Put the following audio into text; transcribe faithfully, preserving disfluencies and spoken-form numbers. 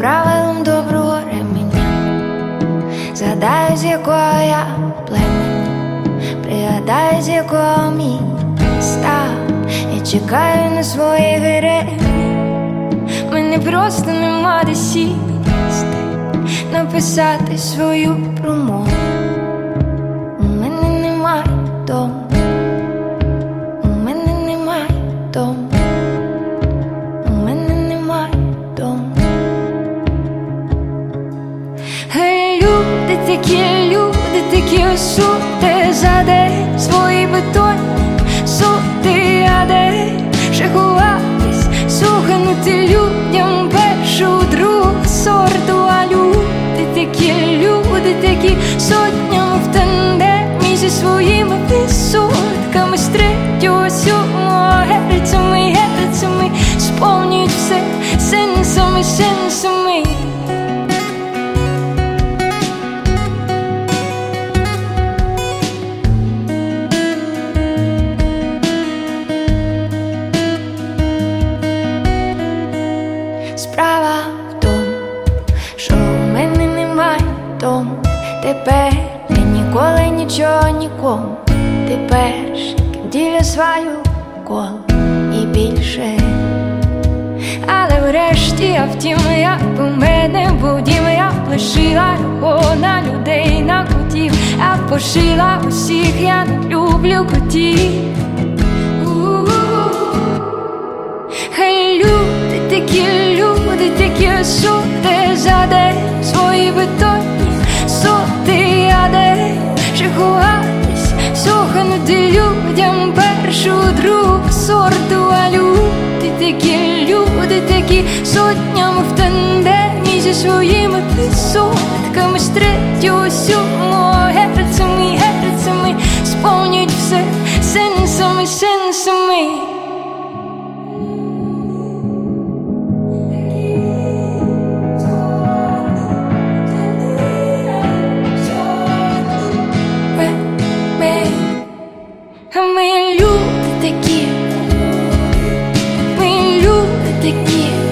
правилам доброго ременя. Згадаю, з якого я племені, пригадаю, з якого міста. Я чекаю на своїх героїв. Мене просто нема де сісти, написати свою промову. У мене немає дому, у мене немає дому, у мене немає дому. Гей, люди такі, люди такі осуди, за день свої бетонні суди, а де ще ховатись, слуханути людям першу, другу сорту. А люди такі, люди такі сотнями в тандемі зі своїми відсотками, з третього, сьомого герцями, герцями сповнюють все сенсами, сенсами. Справа в тому, що у мене немає дому. Тепер я ніколи нічого нікому. Ти перший, ким ділю свою колу і більше. Але врешті, а втім, як у мене був дім, я лишила його на людей, на котів. Я пошила усіх, я не люблю котів. Хай люди такі, люди такі суди, за день свої бетонні суди, а де ще ховатись, слуханути людям першу, другу сорту. А люди такі, люди такі сотнями в тандемі зі своїми відсотками, з третього, сьомого герцями, герцями сповнюють все сенсами, сенсами. Ми люди такі, ми люди такі.